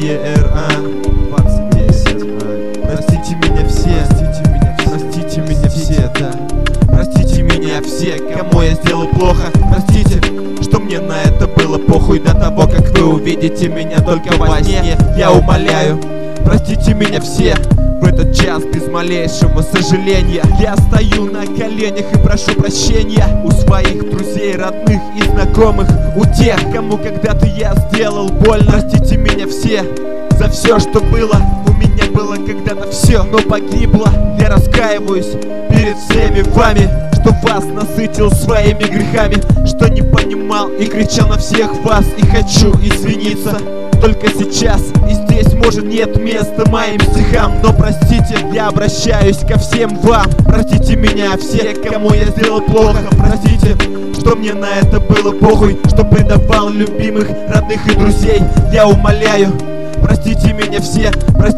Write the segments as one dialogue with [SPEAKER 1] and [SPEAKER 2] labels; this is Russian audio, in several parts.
[SPEAKER 1] ГЕРА 2010. Простите меня все, простите меня все, да. Простите меня все, кому я сделал плохо. Простите, что мне на это было похуй. До того, как вы увидите меня только во сне, я умоляю, простите меня все. В этот час без малейшего сожаления я стою на коленях и прошу прощения у своих друзей, родных и знакомых, у тех, кому когда-то я сделал больно. Простите меня все за все, что было. У меня было когда-то все, но погибло. Я раскаиваюсь перед всеми вами, что вас насытил своими грехами, что не понимал и кричал на всех вас. И хочу извиниться только сейчас и здесь, может, нет места моим стихам. Но простите, я обращаюсь ко всем вам. Простите меня все, кому я сделал плохо. Простите, что мне на это было похуй, что предавал любимых, родных и друзей. Я умоляю, простите меня все,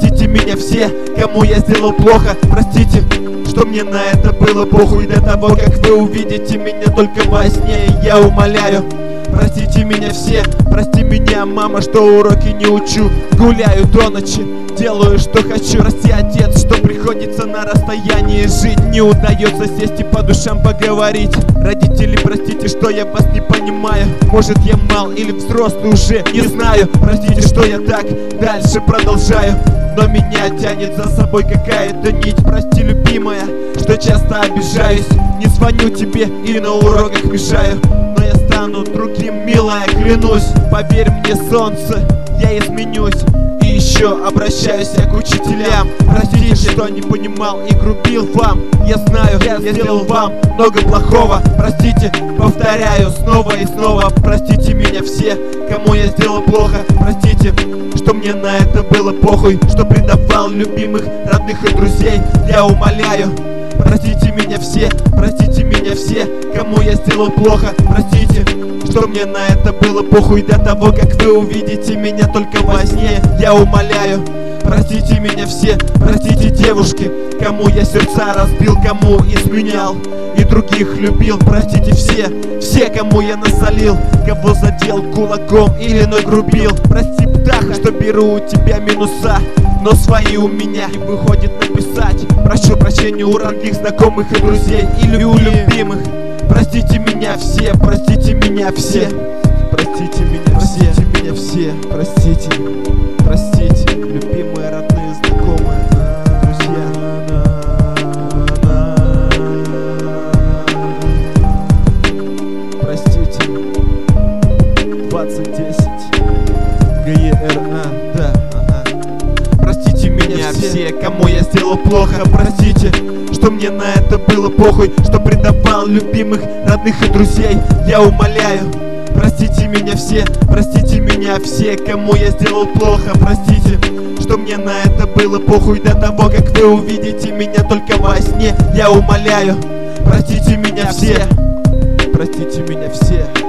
[SPEAKER 1] кому я сделал плохо. Простите, что мне на это было похуй. До того, как вы увидите меня только во сне, я умоляю, простите меня все. Прости меня, мама, что уроки не учу, гуляю до ночи, делаю, что хочу. Прости, отец, что приходится на расстоянии жить, не удается сесть и по душам поговорить. Родители, простите, что я вас не понимаю. Может, я мал или взрослый уже, не знаю. Простите, что я так дальше продолжаю, но меня тянет за собой какая-то нить. Прости, любимая, что часто обижаюсь, не звоню тебе и на уроках мешаю. Но я стану другим, милая, клянусь. Поверь мне, солнце, я изменюсь. И еще обращаюсь я к учителям. Простите, что не понимал и грубил вам. Я знаю, я сделал вам много плохого. Простите, повторяю снова и снова. Простите меня все, кому я сделал плохо. Простите, что мне на это было похуй, что предавал любимых, родных и друзей. Я умоляю, простите меня все, кому я сделал плохо. Простите, что мне на это было похуй. До того, как вы увидите меня только во сне, я умоляю, простите меня все. Простите, девушки, кому я сердца разбил, кому изменял и других любил. Простите все, кому я насолил, кого задел кулаком или нагрубил. Прости, птаха, что беру у тебя минуса, но свои у меня не выходит написать. Прошу прощения у родных, знакомых и друзей и у любимых. Простите меня все, простите меня все, простите меня все, простите, любимые, родные, знакомые, друзья. Простите, 2010 ГЕРА, да, ага. Простите меня все, кому я сделал плохо. Простите, что мне на это было похуй, что предавал любимых, родных и друзей. Я умоляю, простите меня все, кому я сделал плохо. Простите, что мне на это было похуй. До того, как вы увидите меня только во сне, я умоляю, простите меня все, простите меня все.